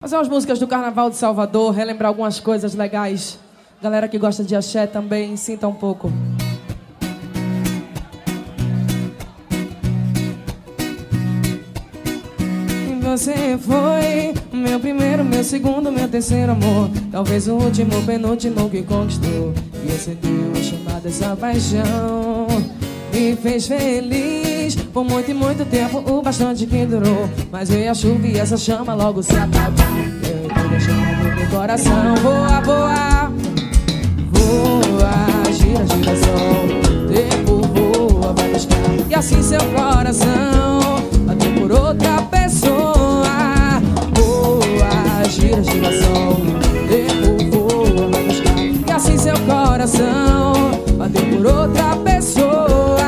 Fazer umas músicas do Carnaval de Salvador, relembrar algumas coisas legais. Galera que gosta de axé também, sinta um pouco. Você foi meu primeiro, meu segundo, meu terceiro amor. Talvez o último, penúltimo que conquistou. E acendeu a chamada dessa paixão. Me fez feliz por muito e muito tempo, o bastante que durou. Mas veio a chuva e essa chama logo se apagou. Eu entrei a chama do meu coração. Voa, voa, voa, gira, gira sol. Tempo voa, vai buscar. E assim seu coração bateu por outra pessoa. Voa, gira, gira sol. Tempo voa, vai buscar. E assim seu coração bateu por outra pessoa.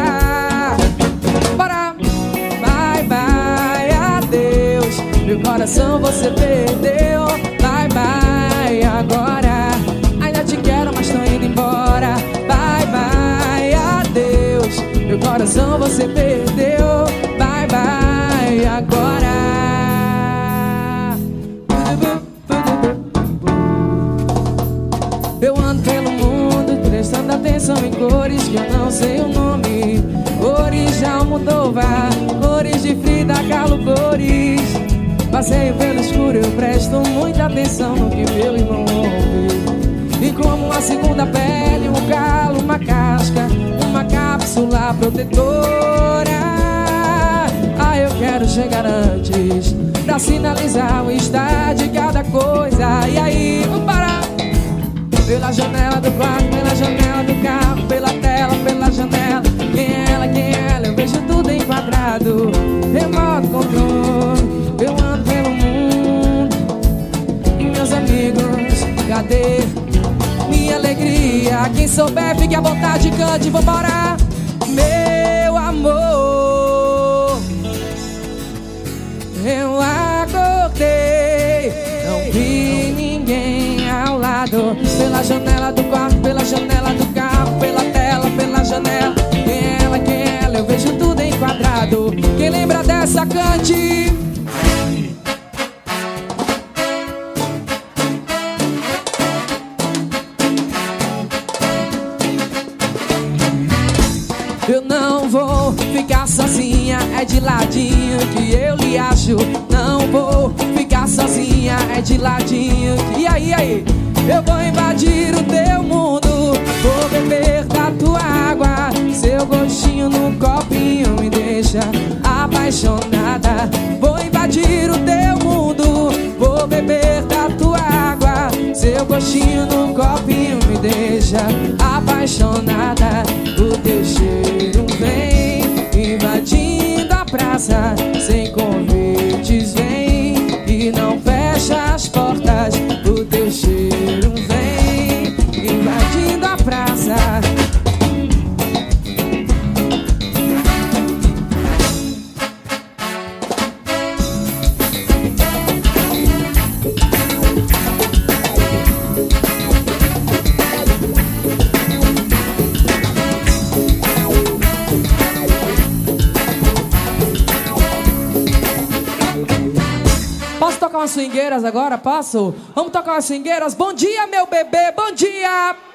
Meu coração você perdeu. Bye, bye, agora ainda te quero, mas tô indo embora. Bye, bye, adeus. Meu coração você perdeu. Bye, bye, agora. Eu ando pelo mundo prestando atenção em cores que eu não sei o nome. Cores de Almodóvar, cores de Frida Kahlo, cores. Passeio pelo escuro, eu presto muita atenção no que meu irmão ouve. E como uma segunda pele, um galo, uma casca, uma cápsula protetora. Ah, eu quero chegar antes pra sinalizar o estar de cada coisa. E aí, vamos parar. Pela janela do quarto, pela janela do carro, pela tela, pela janela. Quem é ela, quem é ela? Eu vejo tudo enquadrado. Remoto controle. Eu ando pelo mundo e meus amigos, cadê minha alegria? Quem souber, fique à vontade, cante, vambora. Meu amor, eu acordei, não vi ninguém ao lado. Pela janela do quarto, pela janela do carro, pela tela, pela janela. Quem é ela, eu vejo tudo enquadrado. Quem lembra dessa, cante. Eu não vou ficar sozinha, é de ladinho que eu lhe acho. Não vou ficar sozinha, é de ladinho que... E aí, eu vou invadir o teu mundo. Vou beber da tua água. Seu gostinho no copinho me deixa apaixonada. Vou invadir o teu mundo. Vou beber da tua água. Seu gostinho no copinho me deixa apaixonada. O teu cheiro vem invadindo a praça. Sem convites vem e não fecha as portas. O teu cheiro vem invadindo a praça. Posso tocar umas swingueiras agora? Posso? Vamos tocar umas swingueiras? Bom dia, meu bebê, bom dia!